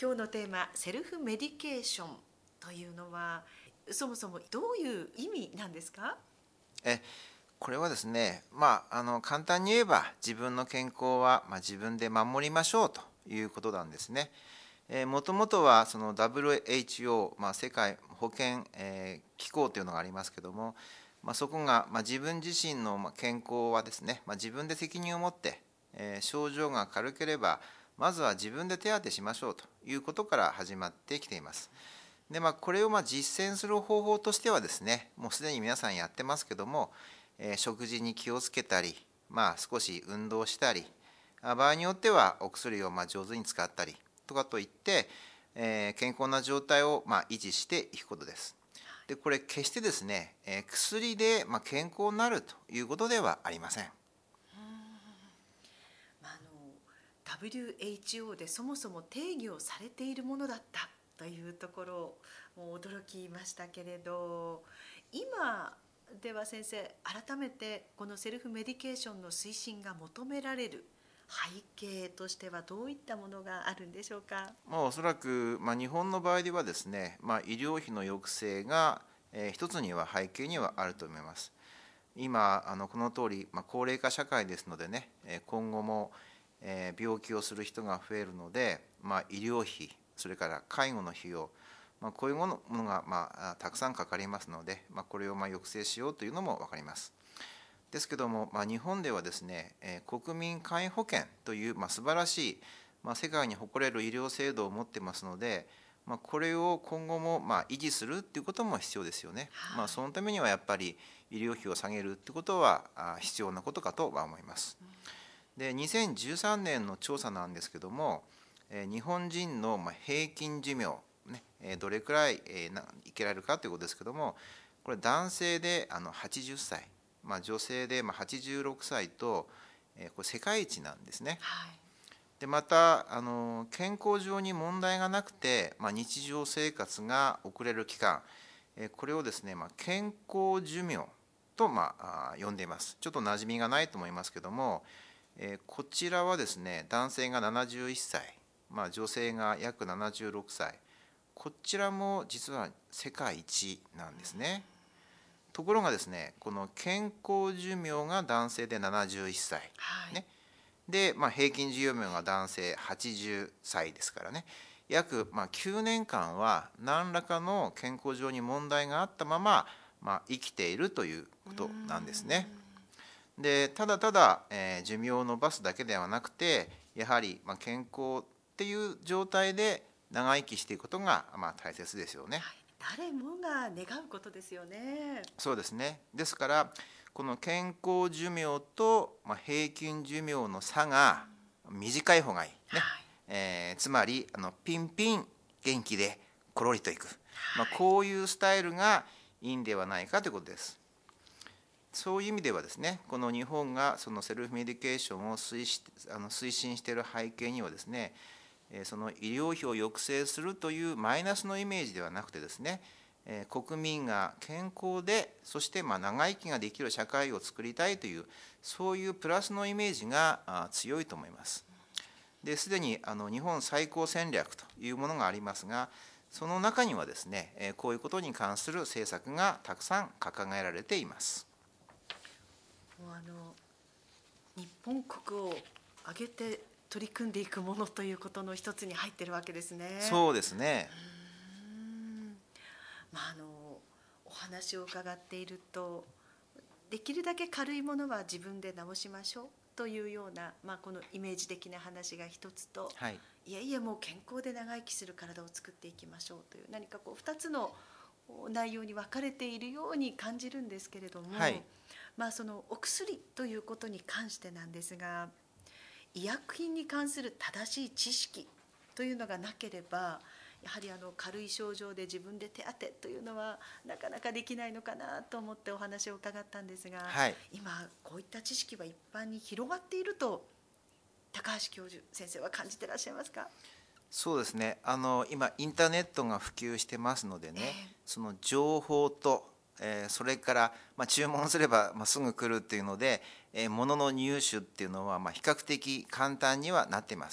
今日のテーマセルフメディケーションというのはそもそもどういう意味なんですか？ これはですね、簡単に言えば自分の健康は、自分で守りましょうということなんですね。もともとはその WHO、世界保健、機構というのがありますけども、そこが、自分自身の健康はですね、自分で責任を持って、症状が軽ければまずは自分で手当てしましょうということから始まってきています。で、これを実践する方法としてはですね、もうすでに皆さんやってますけども、食事に気をつけたり、少し運動したり、場合によってはお薬を上手に使ったりとかといって、健康な状態を維持していくことです。で、これ決してですね、薬で健康になるということではありません。 WHO でそもそも定義をされているものだったというところも驚きましたけれど、今では先生、改めてこのセルフメディケーションの推進が求められる背景としてはどういったものがあるんでしょうか？ おそらく、日本の場合ではですね、医療費の抑制が、一つには背景にはあると思います。今この通り、高齢化社会ですのでね、今後も、病気をする人が増えるので、医療費、それから介護の費用、こういうものが、たくさんかかりますので、これを抑制しようというのも分かります。ですけども、日本ではですね、国民皆保険という、素晴らしい、世界に誇れる医療制度を持ってますので、これを今後も維持するということも必要ですよね。そのためにはやっぱり医療費を下げるということは必要なことかとは思います。で、2013年の調査なんですけども、日本人の平均寿命、どれくらい生きられるかということですけども、これ男性で80歳、女性で86歳と、これ世界一なんですね。でまた健康上に問題がなくて、日常生活が送れる期間、これをですね、健康寿命と、呼んでいます。ちょっと馴染みがないと思いますけども、こちらはですね、男性が71歳、女性が約76歳、こちらも実は世界一なんですね。ところがですね、この健康寿命が男性で71歳、ね、で、平均寿命が男性80歳ですからね、約9年間は何らかの健康上に問題があったまま、生きているということなんですね。で、ただただ、寿命を延ばすだけではなくて、やはり健康っていう状態で長生きしていくことが大切ですよね。 誰もが願うことですよね。 そうですね。ですからこの健康寿命と、平均寿命の差が短い方がいいね。つまりピンピン元気でコロリといく、こういうスタイルがいいんではないかということです。そういう意味ではですね、この日本がそのセルフメディケーションを推進している背景にはですね、その医療費を抑制するというマイナスのイメージではなくてですね、国民が健康で、そして長生きができる社会を作りたいという、そういうプラスのイメージが強いと思います。ですでに日本再興戦略というものがありますが、その中にはですね、こういうことに関する政策がたくさん掲げられています。 もう日本国を挙げて取り組んでいくものということの一つに入っているわけですね。 そうですね。 お話を伺っていると、できるだけ軽いものは自分で治しましょうというような、このイメージ的な話が一つと、いえいえもう健康で長生きする体を作っていきましょうという、何かこう2つの内容に分かれているように感じるんですけれども、そのお薬ということに関してなんですが、医薬品に関する正しい知識というのがなければ、やはり軽い症状で自分で手当てというのはなかなかできないのかなと思ってお話を伺ったんですが、今こういった知識は一般に広がっていると高橋教授先生は感じてらっしゃいますか？ そうですね、今インターネットが普及してますのでね、その情報と、それから、注文すれば、すぐ来るっていうので、物の入手っていうのは、比較的簡単にはなっています。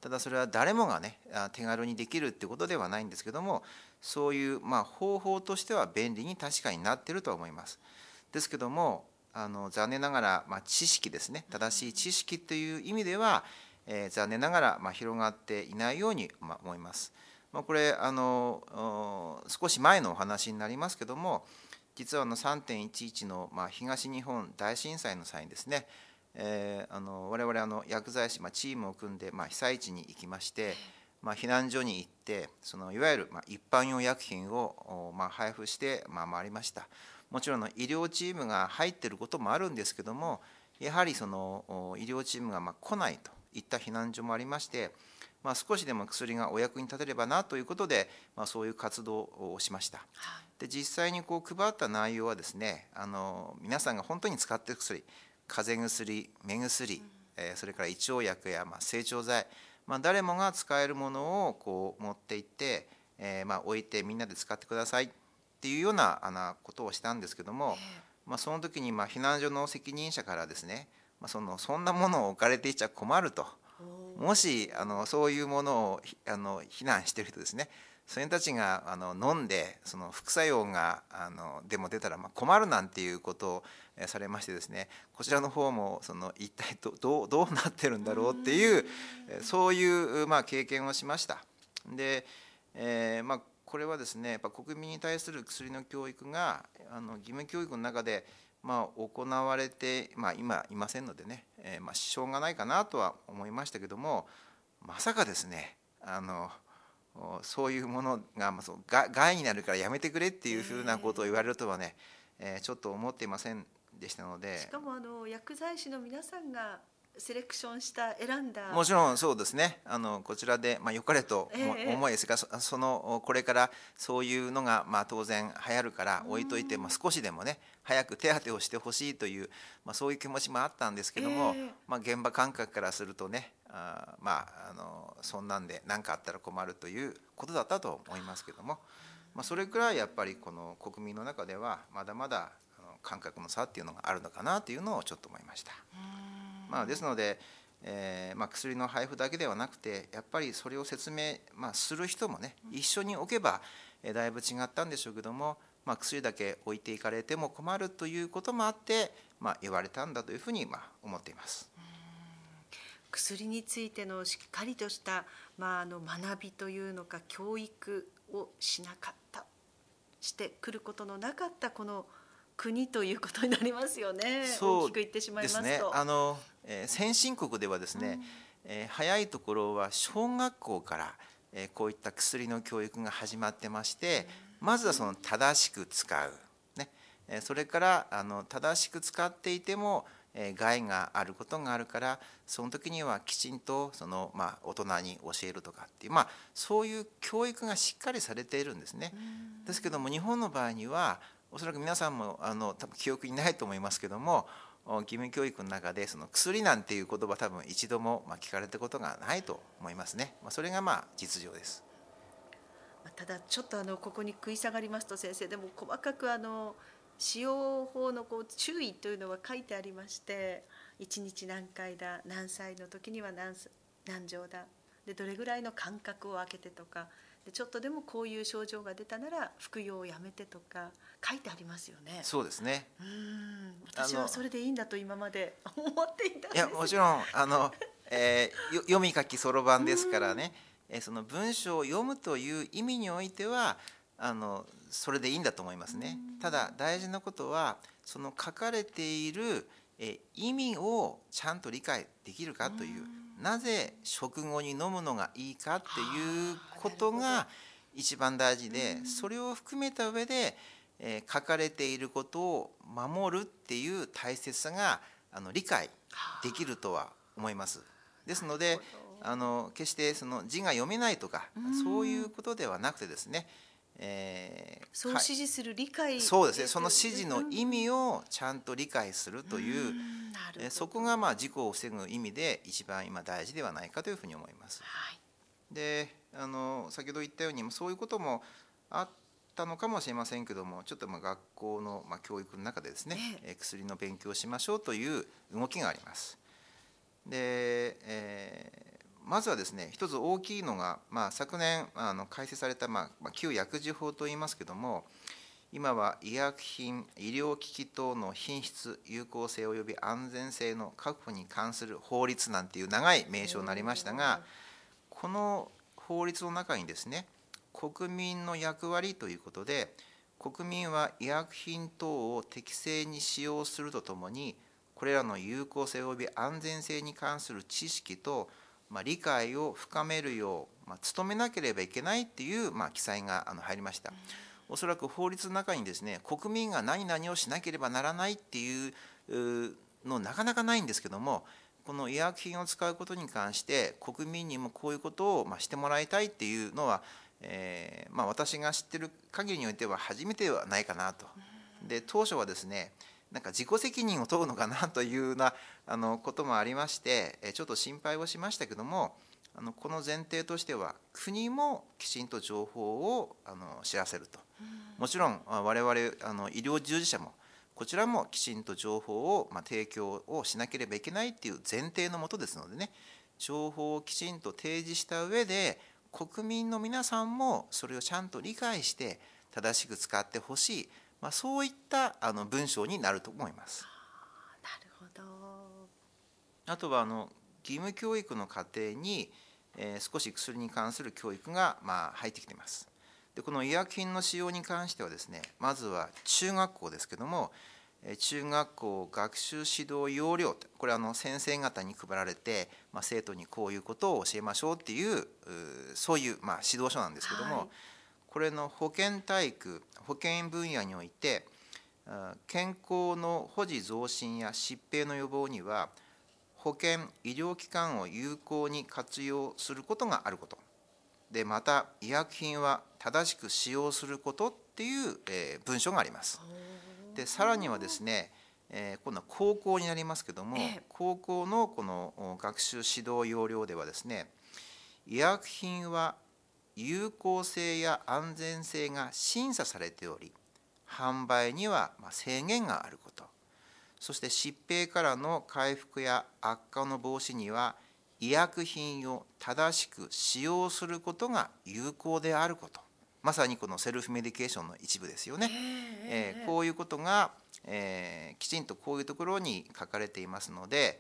ただそれは誰もがね手軽にできるってことではないんですけども、そういう方法としては便利に確かになっているとは思います。ですけども残念ながら、知識ですね、正しい知識という意味では、残念ながら、広がっていないように、思います。これ少し前のお話になりますけども、実は3.11の、東日本大震災の際にですね、我々薬剤師、チームを組んで、被災地に行きまして、避難所に行っていわゆる、一般用薬品を、配布して、回りました。もちろん医療チームが入っていることもあるんですけども、やはり医療チームが来ないといった避難所もありまして、少しでも薬がお役に立てればなということで、そういう活動をしました。で実際に配った内容はですね、皆さんが本当に使っている薬、風邪薬、目薬、それから胃腸薬や整腸剤、誰もが使えるものを持って行って、置いてみんなで使ってくださいっていうようなことをしたんですけども、その時に避難所の責任者からですね、そんなものを置かれていちゃ困ると、もしそういうものを非難している人ですね、それたちが飲んで副作用がでも出たら困るなんていうことをされましてですね、こちらの方も一体どうなってるんだろうっていうそういう経験をしました。で、これはですね、やっぱ国民に対する薬の教育が義務教育の中で行われて、今いませんのでね、支障がないかなとは思いましたけども、まさかですねそういうものが害になるからやめてくれっていうふうなことを言われるとはね、ちょっと思っていませんでしたので。 しかも薬剤師の皆さんがセレクションした選んだ。 もちろんそうですね、こちらで、良かれと思いですが、これからそういうのが当然流行るから置いといて、少しでもね早く手当てをしてほしいという、そういう気持ちもあったんですけども、現場感覚からするとね、そんなんで何かあったら困るということだったと思いますけども、それくらいやっぱりこの国民の中ではまだまだ感覚の差っていうのがあるのかなというのをちょっと思いました。ですので薬の配布だけではなくて、やっぱりそれを説明、する人もね一緒に置けばだいぶ違ったんでしょうけども、薬だけ置いていかれても困るということもあって、言われたんだというふうに思っています。 薬についてのしっかりとした、学びというのか教育をしなかったしてくることのなかったこの国ということになりますよね。大きく言ってしまいますと。 ですね、先進国ではですね、早いところは小学校から、こういった薬の教育が始まってまして、まずは正しく使う、ね、それから正しく使っていても害があることがあるから、その時にはきちんと大人に教えるとかっていう、そういう教育がしっかりされているんですね。ですけども日本の場合にはおそらく皆さんも多分記憶にないと思いますけども、義務教育の中で薬なんていう言葉多分一度も聞かれたことがないと思いますね。それが実情です。 ただちょっとここに食い下がりますと先生、でも細かく使用法の注意というのは書いてありまして、1日何回だ、何歳の時には何錠だで、どれぐらいの間隔を空けてとかで、ちょっとでもこういう症状が出たなら服用をやめてとか書いてありますよね。 そうですね。 私はそれでいいんだと今まで思っていたんです。 いやもちろん読み書きそろばんですからね、その文章を読むという意味においてはそれでいいんだと思いますね。ただ大事なことはその書かれている意味をちゃんと理解できるかという、なぜ食後に飲むのがいいかっていうことが一番大事で、それを含めた上で書かれていることを守るっていう大切さが理解できるとは思います。ですので決して字が読めないとかそういうことではなくてですね、 そう指示する理解、 そうですね、その指示の意味をちゃんと理解するという、そこが事故を防ぐ意味で一番今大事ではないかというふうに思います。で先ほど言ったようにそういうこともあったのかもしれませんけども、ちょっと学校の教育の中でですね、薬の勉強をしましょうという動きがあります。で、 まずはですね、一つ大きいのが、昨年改正された、旧薬事法といいますけども、今は医薬品、医療機器等の品質、有効性及び安全性の確保に関する法律なんていう長い名称になりましたが、この法律の中にですね、国民の役割ということで、国民は医薬品等を適正に使用するとともに、これらの有効性及び安全性に関する知識と、理解を深めるよう、努めなければいけないっていう、記載が入りました。おそらく法律の中にですね、国民が何々をしなければならないっていうのなかなかないんですけども、この医薬品を使うことに関して国民にもこういうことをしてもらいたいっていうのは、私が知ってる限りにおいては初めてではないかなと。で、当初はですね、なんか自己責任を問うのかなというようなこともありまして、ちょっと心配をしましたけども、この前提としては国もきちんと情報を知らせると。もちろん我々医療従事者もこちらもきちんと情報を提供をしなければいけないっていう前提のもとですのでね、情報をきちんと提示した上で国民の皆さんもそれをちゃんと理解して正しく使ってほしい、そういった文章になると思います。 なるほど。 あとは義務教育の過程に、少し薬に関する教育が入ってきています。で、この医薬品の使用に関してはですね、まずは中学校ですけども、中学校学習指導要領、これ先生方に配られて、生徒にこういうことを教えましょうっていうそういう指導書なんですけども、これの保健体育、保健分野において健康の保持増進や疾病の予防には保健医療機関を有効に活用することがあることで、また医薬品は正しく使用することっていう、文章があります。で、さらにはですね、今度は高校になりますけども、高校のこの学習指導要領ではですね、医薬品は有効性や安全性が審査されており、販売には制限があること、そして疾病からの回復や悪化の防止には医薬品を正しく使用することが有効であること、まさにこのセルフメディケーションの一部ですよね。こういうことが、きちんとこういうところに書かれていますので、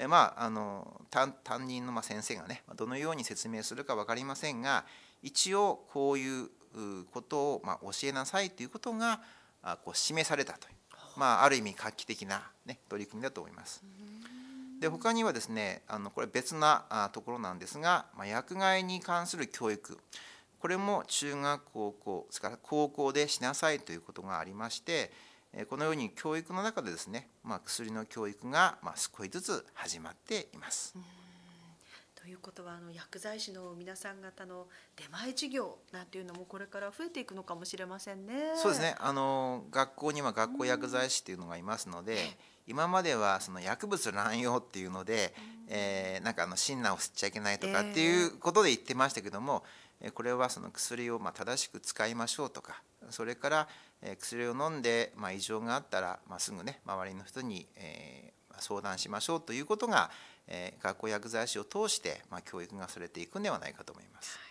担任の先生がね、どのように説明するか分かりませんが、一応こういうことを教えなさいということが示されたという、ある意味画期的な、取り組みだと思います。で、他にはですね、これ別なところなんですが、薬害に関する教育、これも中学高校、それから高校でしなさいということがありまして、このように教育の中でですね、薬の教育が少しずつ始まっています。 ということは薬剤師の皆さん方の出前授業なんていうのもこれから増えていくのかもしれませんね。 そうですね、学校には学校薬剤師っていうのがいますので、今まではその薬物乱用っていうので、なんかシンナーを吸っちゃいけないとかっていうことで言ってましたけども、これはその薬を正しく使いましょうとか、それから薬を飲んで異常があったらすぐね、周りの人に相談しましょうということが学校薬剤師を通して教育がされていくんではないかと思います。